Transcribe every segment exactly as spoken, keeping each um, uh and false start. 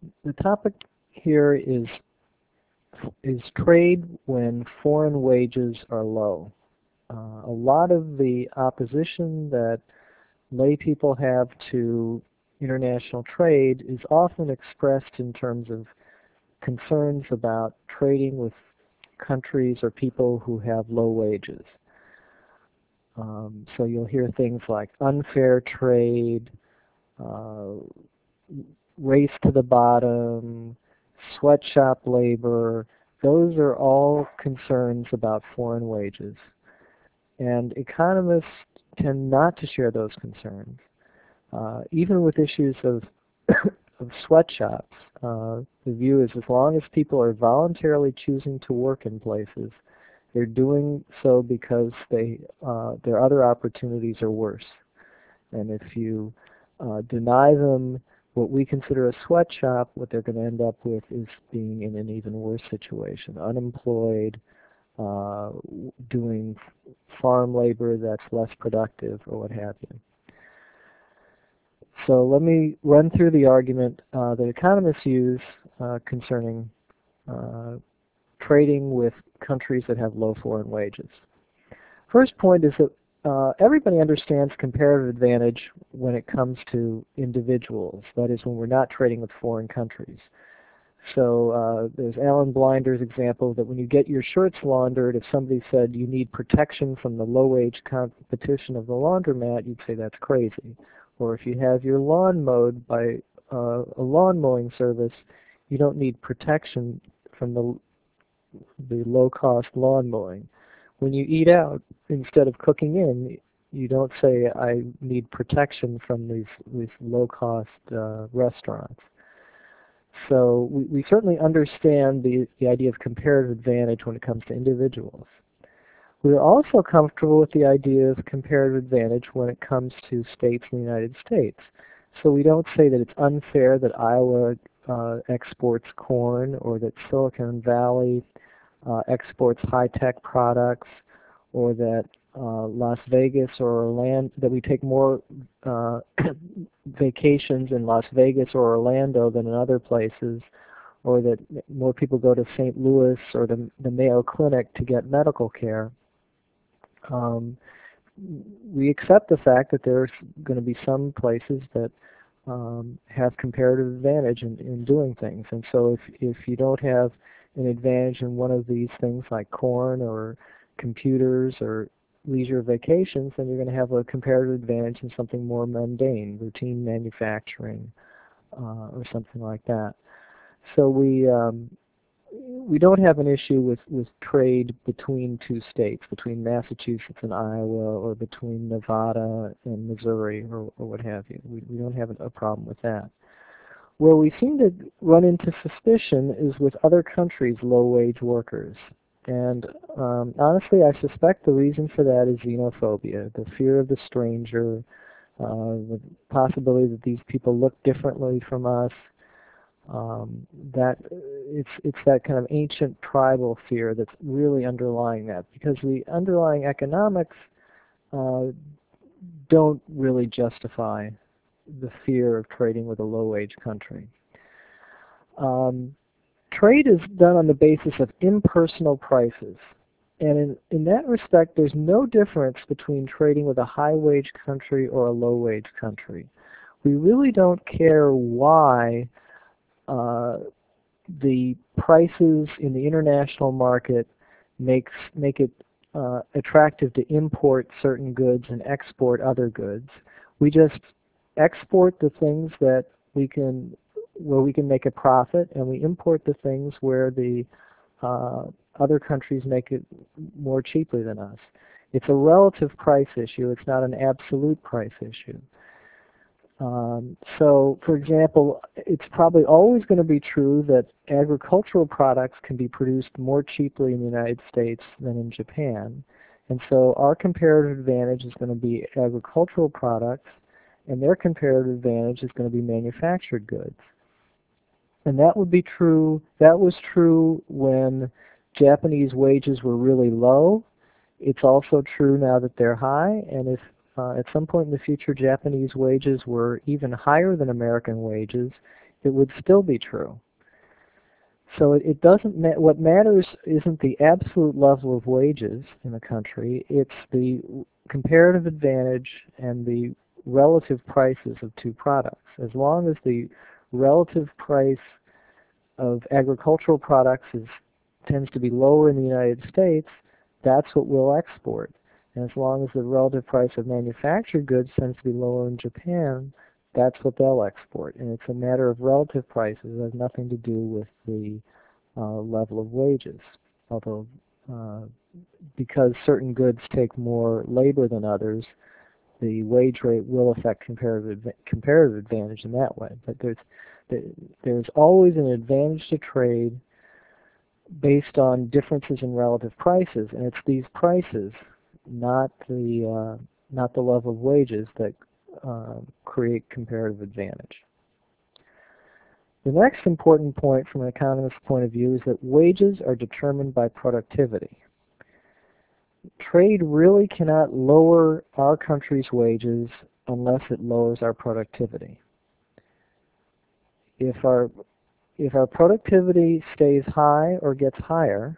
The topic here is is trade when foreign wages are low. Uh, a lot of the opposition that lay people have to international trade is often expressed in terms of concerns about trading with countries or people who have low wages. Um, so you'll hear things like unfair trade, uh, race to the bottom, sweatshop labor. Those are all concerns about foreign wages. And economists tend not to share those concerns. Uh, even with issues of, of sweatshops, uh, the view is as long as people are voluntarily choosing to work in places, they're doing so because they, uh, their other opportunities are worse. And if you uh, deny them what we consider a sweatshop, what they're going to end up with is being in an even worse situation, unemployed, uh, doing farm labor that's less productive, or what have you. So let me run through the argument uh, that economists use uh, concerning uh, trading with countries that have low foreign wages. First point is that uh, everybody understands comparative advantage when it comes to individuals. That is, when we're not trading with foreign countries. So uh, there's Alan Blinder's example that when you get your shirts laundered, if somebody said you need protection from the low-wage competition of the laundromat, you'd say that's crazy. Or if you have your lawn mowed by uh, a lawn mowing service, you don't need protection from the, the low-cost lawn mowing. When you eat out, instead of cooking in, you don't say, I need protection from these, these low-cost uh, restaurants. So we, we certainly understand the, the idea of comparative advantage when it comes to individuals. We're also comfortable with the idea of comparative advantage when it comes to states in the United States. So we don't say that it's unfair that Iowa uh, exports corn or that Silicon Valley uh, exports high-tech products, or that uh, Las Vegas or Orlando, that we take more uh, vacations in Las Vegas or Orlando than in other places, or that more people go to Saint Louis or the, the Mayo Clinic to get medical care. Um, we accept the fact that there's going to be some places that um, have comparative advantage in, in doing things. And so if, if you don't have an advantage in one of these things like corn or computers or leisure vacations, then you're going to have a comparative advantage in something more mundane, routine manufacturing, uh, or something like that. So we um, we don't have an issue with, with trade between two states, between Massachusetts and Iowa, or between Nevada and Missouri, or, or what have you. We, we don't have a problem with that. Where we seem to run into suspicion is with other countries' low-wage workers. And um, honestly, I suspect the reason for that is xenophobia, the fear of the stranger, uh, the possibility that these people look differently from us. Um, that it's it's that kind of ancient tribal fear that's really underlying that, because the underlying economics uh, don't really justify the fear of trading with a low-wage country. Um, trade is done on the basis of impersonal prices. And in, in that respect, there's no difference between trading with a high-wage country or a low-wage country. We really don't care why uh, the prices in the international market makes, make it uh, attractive to import certain goods and export other goods. We just export the things that we can, where we can make a profit, and we import the things where the uh, other countries make it more cheaply than us. It's a relative price issue. It's not an absolute price issue. Um, so, for example, it's probably always going to be true that agricultural products can be produced more cheaply in the United States than in Japan. And so our comparative advantage is going to be agricultural products, and their comparative advantage is going to be manufactured goods. And that would be true, that was true when Japanese wages were really low. It's also true now that they're high, and if uh, at some point in the future Japanese wages were even higher than American wages, it would still be true. So it, it doesn't ma what matters isn't the absolute level of wages in a country, it's the comparative advantage and the relative prices of two products. As long as the relative price of agricultural products is, tends to be lower in the United States, that's what we'll export. And as long as the relative price of manufactured goods tends to be lower in Japan, that's what they'll export. And it's a matter of relative prices. It has nothing to do with the uh, level of wages. Although, uh, because certain goods take more labor than others, the wage rate will affect comparative, comparative advantage in that way. But there's, there's always an advantage to trade based on differences in relative prices, and it's these prices, not the uh, not the level of wages, that uh, create comparative advantage. The next important point from an economist's point of view is that wages are determined by productivity. Trade really cannot lower our country's wages unless it lowers our productivity. If our if our productivity stays high or gets higher,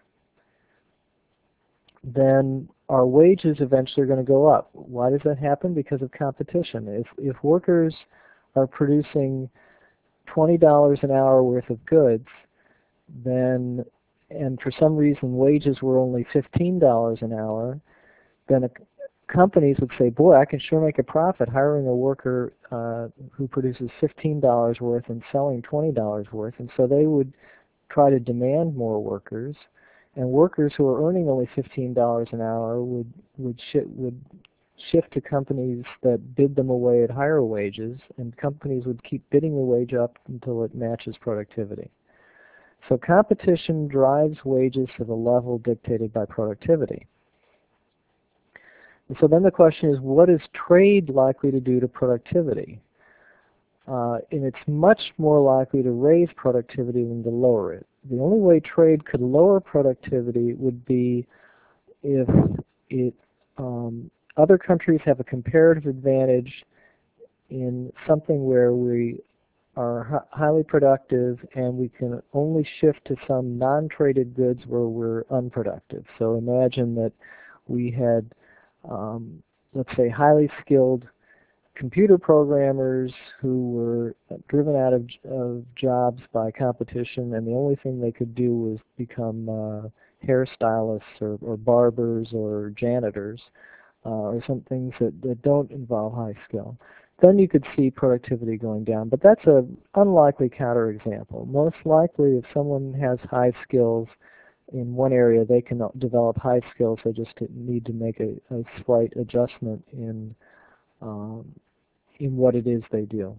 then our wages eventually are going to go up. Why does that happen? Because of competition. If, if workers are producing twenty dollars an hour worth of goods, then, and for some reason wages were only fifteen dollars an hour, then a, companies would say, boy, I can sure make a profit hiring a worker uh, who produces fifteen dollars worth and selling twenty dollars worth. And so they would try to demand more workers. And workers who are earning only fifteen dollars an hour would would, shi would shift to companies that bid them away at higher wages, and companies would keep bidding the wage up until it matches productivity. So competition drives wages to the level dictated by productivity. And so then the question is, what is trade likely to do to productivity? Uh, and it's much more likely to raise productivity than to lower it. The only way trade could lower productivity would be if it, um, other countries have a comparative advantage in something where we are highly productive and we can only shift to some non-traded goods where we're unproductive. So imagine that we had, um, let's say, highly skilled computer programmers who were driven out of, of jobs by competition, and the only thing they could do was become uh, hairstylists or, or barbers or janitors uh, or some things that, that don't involve high skill. Then you could see productivity going down. But that's an unlikely counterexample. Most likely, if someone has high skills in one area, they can develop high skills. They just need to make a, a slight adjustment in um, in what it is they do.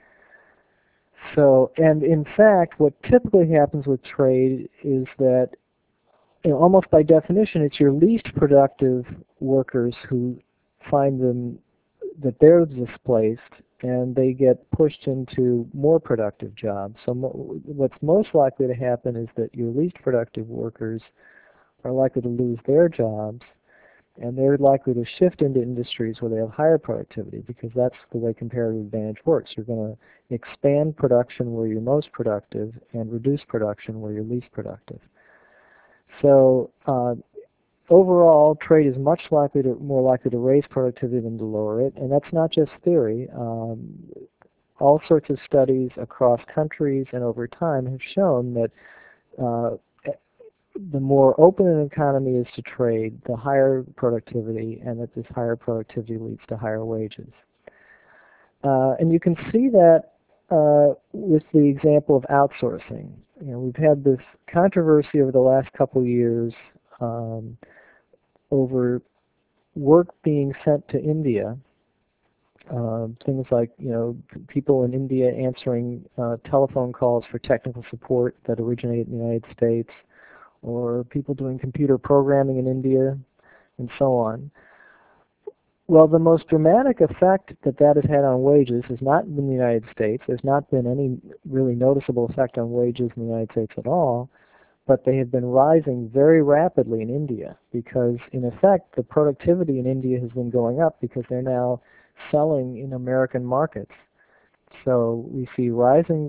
So, and in fact, what typically happens with trade is that, you know, almost by definition, it's your least productive workers who find them that they're displaced, and they get pushed into more productive jobs. So mo what's most likely to happen is that your least productive workers are likely to lose their jobs, and they're likely to shift into industries where they have higher productivity, because that's the way comparative advantage works. You're going to expand production where you're most productive and reduce production where you're least productive. So uh, overall, trade is much likely to, more likely to raise productivity than to lower it, and that's not just theory. Um, all sorts of studies across countries and over time have shown that uh, the more open an economy is to trade, the higher productivity, and that this higher productivity leads to higher wages. Uh, and you can see that uh, with the example of outsourcing. You know, we've had this controversy over the last couple of years um, over work being sent to India. Uh, things like, you know, people in India answering uh, telephone calls for technical support that originate in the United States, or people doing computer programming in India, and so on. Well, the most dramatic effect that that has had on wages has not been in the United States. There's not been any really noticeable effect on wages in the United States at all, but they have been rising very rapidly in India, because in effect the productivity in India has been going up because they're now selling in American markets. So we see rising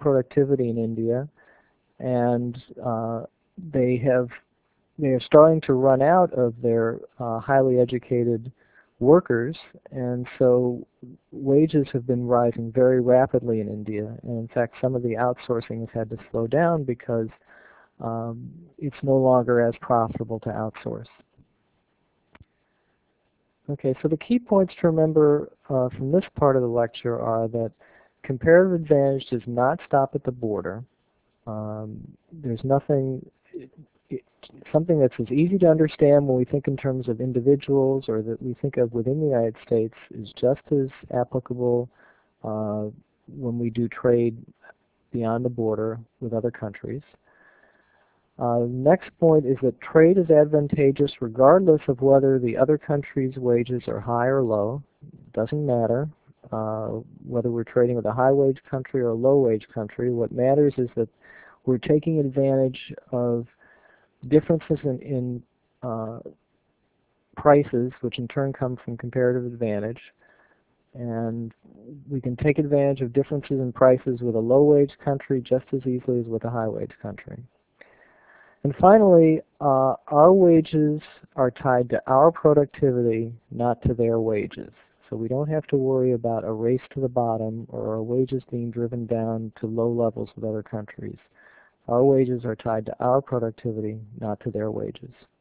productivity in India, and uh, they have they are starting to run out of their uh, highly educated workers, and so wages have been rising very rapidly in India. And in fact, some of the outsourcing has had to slow down because um, it's no longer as profitable to outsource. Okay, so the key points to remember uh, from this part of the lecture are that comparative advantage does not stop at the border. Um, there's nothing, it, it, something that's as easy to understand when we think in terms of individuals or that we think of within the United States is just as applicable uh, when we do trade beyond the border with other countries. Uh, next point is that trade is advantageous regardless of whether the other country's wages are high or low. It doesn't matter uh, whether we're trading with a high-wage country or a low-wage country. What matters is that we're taking advantage of differences in, in uh, prices, which in turn come from comparative advantage. And we can take advantage of differences in prices with a low-wage country just as easily as with a high-wage country. And finally, uh, our wages are tied to our productivity, not to their wages. So we don't have to worry about a race to the bottom or our wages being driven down to low levels with other countries. Our wages are tied to our productivity, not to their wages.